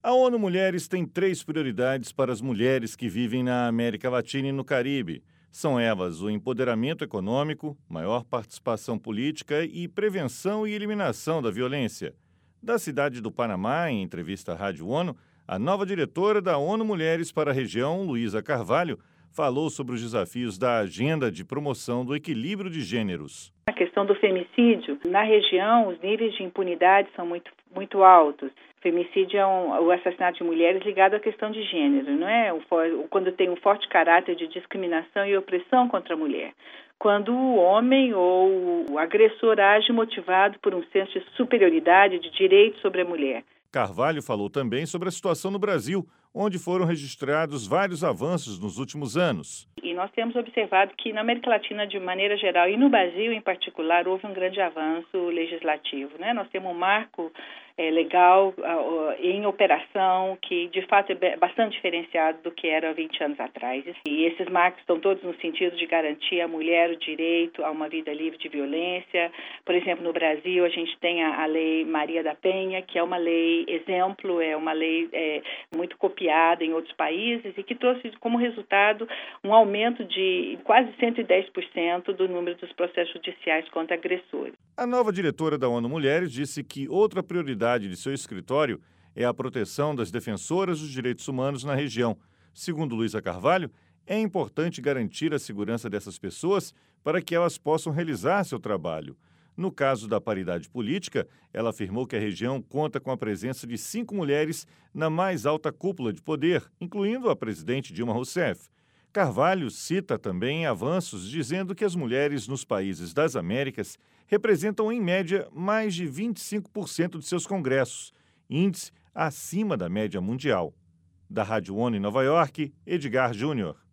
A ONU Mulheres tem 3 prioridades para as mulheres que vivem na América Latina e no Caribe. São elas o empoderamento econômico, maior participação política e prevenção e eliminação da violência. Da cidade do Panamá, em entrevista à Rádio ONU, a nova diretora da ONU Mulheres para a região, Luísa Carvalho, falou sobre os desafios da agenda de promoção do equilíbrio de gêneros. A questão do feminicídio, na região, os níveis de impunidade são muito altos. Femicídio é o assassinato de mulheres ligado à questão de gênero, não é? Quando tem um forte caráter de discriminação e opressão contra a mulher. Quando o homem ou o agressor age motivado por um senso de superioridade, de direito sobre a mulher. Carvalho falou também sobre a situação no Brasil, onde foram registrados vários avanços nos últimos anos. E nós temos observado que na América Latina, de maneira geral, e no Brasil em particular, houve um grande avanço legislativo, né? Nós temos um marco legal em operação que, de fato, é bastante diferenciado do que era há 20 anos atrás. E esses marcos estão todos no sentido de garantir à mulher o direito a uma vida livre de violência. Por exemplo, no Brasil, a gente tem a Lei Maria da Penha, que é uma lei exemplo, é uma lei muito copiada em outros países e que trouxe como resultado um aumento de quase 110% do número dos processos judiciais contra agressores. A nova diretora da ONU Mulheres disse que outra prioridade de seu escritório é a proteção das defensoras dos direitos humanos na região. Segundo Luísa Carvalho, é importante garantir a segurança dessas pessoas para que elas possam realizar seu trabalho. No caso da paridade política, ela afirmou que a região conta com a presença de 5 mulheres na mais alta cúpula de poder, incluindo a presidente Dilma Rousseff. Carvalho cita também avanços dizendo que as mulheres nos países das Américas representam, em média, mais de 25% de seus congressos, índice acima da média mundial. Da Rádio ONU em Nova York, Edgar Júnior.